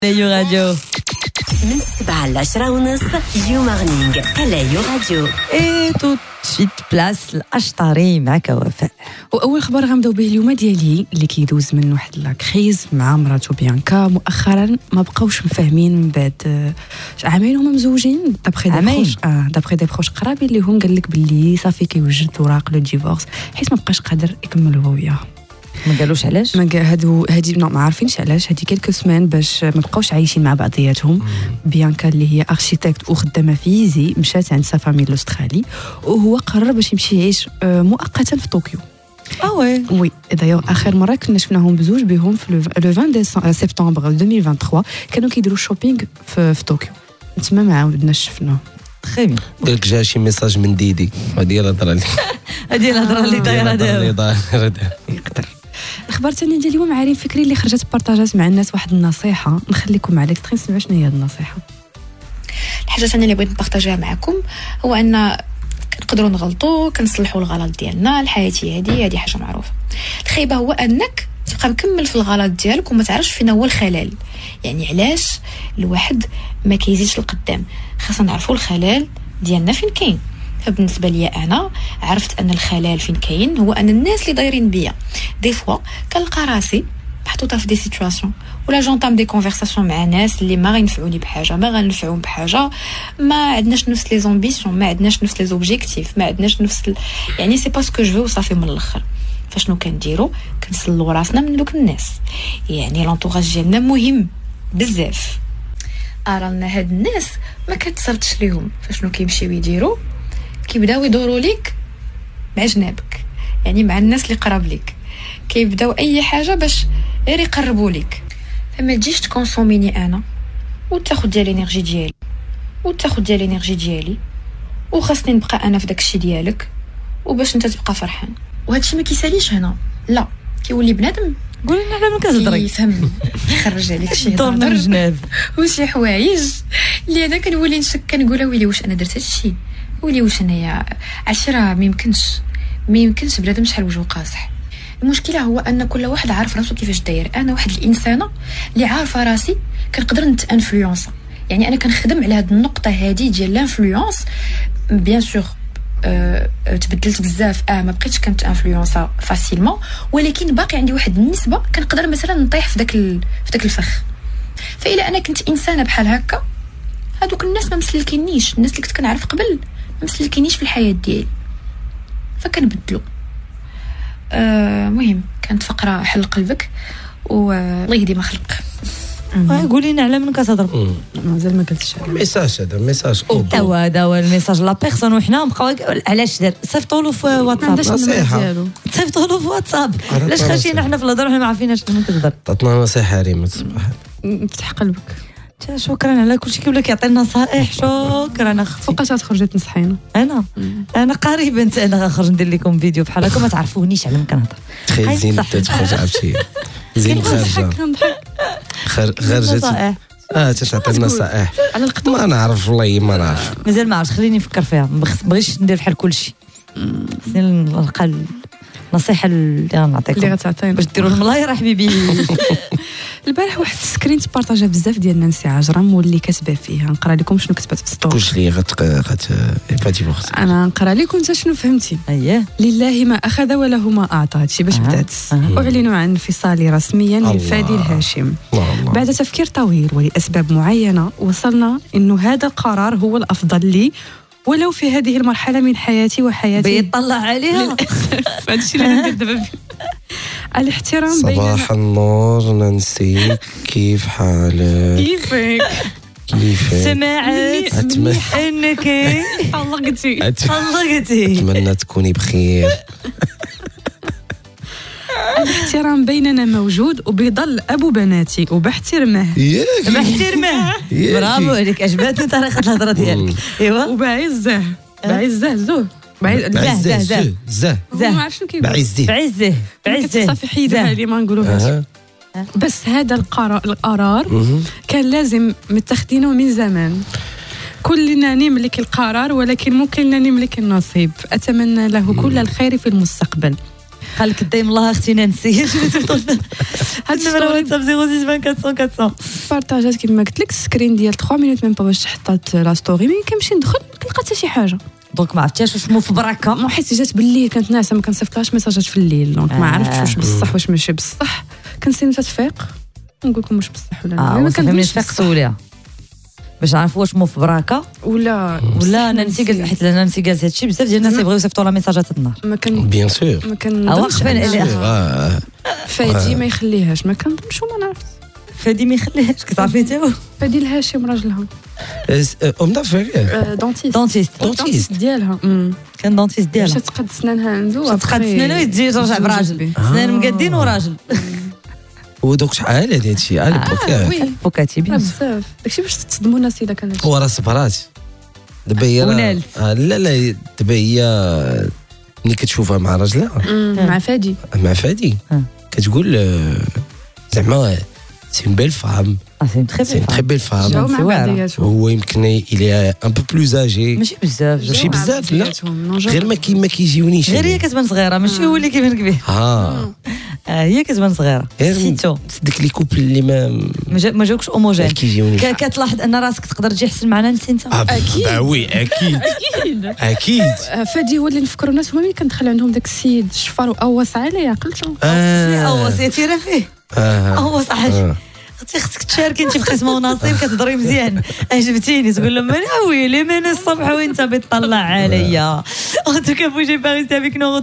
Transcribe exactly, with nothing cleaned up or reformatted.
Layo Radio. من السبعة للعشرة ونص يو مارنينغ Layo Radio. Et tout de suite place الأشطاري معك وفاء. واول خبر غنبداو به اليوم ديالي اللي كيدوز من واحد لا كريز مع مراته بيانكا. مؤخرا ما بقاوش مفاهمين من بعد عامين هما مزوجين دابخي دي بروش اه دابخي دي بروش قرابين اللي هم قال لك باللي صافي كيوجد اوراق لو ديفورس حيت ما بقاش قادر يكمل هو وياها. ما قالوش علاش؟ ما هادو هادي ما عارفينش علاش. هادي كيلكو سمان باش ما بقاوش عايشين مع بعضياتهم. بيانكا اللي هي اركيتكت وخدامه في يزي مشات عند سافامي الاسترالي وهو قرر باش يمشي يعيش مؤقتا في طوكيو. اه وي وي دايوغ اخر مره كنا شفناهم بزوج بهم في لو عشرين سبتمبر ألفين وثلاثة وعشرين كانوا كيديروا شوبينغ في, في طوكيو. تما ما عاودناش شفناهم. تري بيان. قالك جا شي ميساج من ديدي هذه هي الهضره اللي هذه الهضره اللي دايره دابا يقدر. الخبر الثاني ديال اليوم عارين فكري اللي خرجت بارطاجات مع الناس واحد النصيحه نخليكم مع ليكسترين نسمع شنو هي هذه النصيحه. الحاجه الثانيه اللي بغيت نبارطاجيها معكم هو ان كنقدروا نغلطوا كنصلحوا الغلط ديالنا. الحياه هذه هذه حاجه معروفه. الخيبه هو انك تبقى مكمل في الغلط ديالك وما تعرفش فين هو الخلل. يعني علاش الواحد ما كيزيدش لقدام؟ خاصنا نعرفوا الخلل ديالنا فين كاين. فبالنسبه لي انا عرفت ان الخلل فين كاين هو ان الناس اللي دايرين بيا دي فوا كنلقى راسي محطوطه في دي سيتواسيون ولا جونطام دي كونفرساسيون مع ناس اللي ما غينفعوني بحاجه ما غنفعهم بحاجه. ما عندناش نفس لي زامبيسيون ما عندناش نفس لي زوبجيكتيف ما عندناش نفس ال... يعني سي با سكو جو وصافي من الاخر. فشنو كنديروا؟ كنسلوا راسنا من دوك الناس. يعني لونطوراج ديالنا مهم بزاف. ارانا هاد الناس ما كتصرتش ليهم. فشنو كيمشيو يديروا؟ كيبداو يدوروا ليك مع جنابك. يعني مع الناس اللي قراب ليك كيبداو اي حاجه باش غير يقربوا ليك. فما تجيش تكونسوميني انا وتاخذ ديال الانرجي ديالي وتاخذ ديال الانرجي ديالي وخاصني نبقى انا في داك الشيء ديالك وباش انت تبقى فرحان. وهذا الشيء ما كيساليش هنا. لا كيولي بنادم قولي لنا على من كتهضري يفهم يخرج عليك شي دور من الجناب وشي حوايج اللي انا كنولي نشك كنقول ويلي واش انا درت هذا الشيء ولي واش انايا عشرة ما يمكنش ما يمكنش بنادم شحال وجهه قاصح. المشكله هو ان كل واحد عارف راسو كيفاش داير. انا واحد الانسانه اللي عارفه راسي كنقدر نتانفلونسا. يعني انا كنخدم على هذه النقطه هذه ديال لانفلونس. بيان سور أه تبدلت بزاف اه ما بقيتش كنت انفلونسا فاسيلمون ولكن باقي عندي واحد النسبه كنقدر مثلا نطيح في داك ال... في داك الفخ. فإلا انا كنت انسانه بحال هكا هادوك الناس ما مسلكينيش. الناس اللي كنت كنعرف قبل ما مسلكينيش في الحياه ديالي فكنبدلو. آه مهم كانت فقره حل قلبك والله يهدي ما خلق. قولي لنا على من كتهضر. مازال ما قلتش ميساج هذا ميساج هو هذا هو الميساج لا بيرسون وحنا بقاو علاش دار صيفطوا له في واتساب. نصيحه صيفطوا له في واتساب. علاش خاشينا حنا في الهضره وحنا ما عارفيناش من كتهضر. عطنا نصيحه ريم الصباح. فتح قلبك. شكرا على كل شيء. كيقول لك يعطي نصائح. شكرا اختي. فوقاش تخرجي تنصحينا؟ انا انا قريبا انا غنخرج ندير لكم فيديو بحال هكا ما تعرفونيش على من كنهضر. تخيل زين تخرج عرفتي زين خارجه خرجت اه تعطي نصائح على القطوع. ما نعرف والله ما نعرف مازال ما عرفتش. خليني نفكر فيها. ما بغيتش ندير بحال كل شيء. خصني نلقى النصيحه اللي غنعطيكم اللي غتعطينا باش ديروا الملايره حبيبي. البارح واحد السكرين تبارطاجا بزاف ديال نانسي عجرم واللي كاتبه فيها. نقرا لكم شنو كتبت في ستوري. كلشي اللي غت غت فاتي وقت انا نقرا لكم انت شنو فهمتي. اييه. لله ما اخذ وله ما اعطى. هادشي باش أه. بدات. أه. اعلنوا عن انفصالي رسميا من فادي الهاشم. الله. بعد تفكير طويل ولاسباب معينه وصلنا انه هذا القرار هو الافضل لي ولو في هذه المرحله من حياتي وحياتي. بيطلع عليها للاسف. هادشي اللي ندير دابا. الاحترام بين صباح النور نانسي كيف حالك؟ كيفك؟ كيفك؟ سمعت انك طلقتي طلقتي. اتمنى تكوني بخير. الاحترام بيننا موجود وبيضل ابو بناتي وبحترمه. بحترمه. برافو عليك. عجبتني طريقه الهضره ديالك. ايوا وبعزه بعزه زو بعزه زه زه ما عرفت شنو كيقول. بعزه بعزه بعزه صافي حيدها لي ما نقولوهاش. بس هذا القرار القرار كان لازم متخذينه من زمان. كلنا نملك القرار ولكن مو كلنا نملك النصيب. اتمنى له كل الخير في المستقبل. قال لك دايم الله اختي نانسي هاد النمره واتساب صفر ستة أربعة أربعة بارطاجات كيما قلت لك السكرين ديال ثلاث مينوت ميم با باش حطات لا ستوري مي كنمشي ندخل كنلقى حتى شي حاجه دونك ما عرفتيش واش مو في بركه ما حيت جات بالليل كانت ناعسه ما كنصيفطلهاش ميساجات في الليل دونك ما عرفتش واش بصح واش ماشي بصح كنسيني تتفيق نقول لكم واش بصح ولا لا ما كنفهمش فيق سوليها باش نعرفوا واش مو في بركه ولا ولا نانسي قالت حيت نانسي قالت هادشي بزاف ديال الناس يبغيو يصيفطوا لها ميساجات النهار ما كان بيان سور ما كان فادي ما يخليهاش ما كنظنش وما نعرف فادي ما يخليهاش كتعرفي حتى هو فادي الهاشم راجلها ام دافير دونتيست دونتيست دونتيست ديالها كان دونتيست ديالها باش تقد سنانها عنده تقد سنانها يجي ترجع براجل سنان مقادين وراجل ودوك شحال هذا الشيء على البوكات بوكاتي بيان بزاف داكشي باش تصدموا الناس الا كانت هو راه صبرات دابا هي لا لا دابا هي ملي كتشوفها مع راجلها مع فادي مع فادي كتقول زعما سي اون بيل فام سي اون تري بيل فام هو يمكن الى ان بو بلوز اجي ماشي بزاف ماشي بزاف لا غير ما كي ما كيجيونيش غير هي كتبان صغيره ماشي هو اللي كيبان كبير ها هي كتبان صغيره سيتو ديك لي كوبل اللي ما ما جاوكش اوموجين كيجيونيش كتلاحظ ان راسك تقدر تجي احسن معنا نسي انت اكيد اه وي اكيد اكيد اكيد فادي هو اللي نفكروا الناس هما ملي كندخل عندهم داك السيد الشفار واوص عليه عقلته اوص يتيرا فيه اوص صح اختي خصك تشاركي انت في قسمه ونصيب كتهضري مزيان عجبتيني تقول لهم انا ويلي من الصبح وانت بتطلع عليا ان توكا بوجي باريستي افيك نو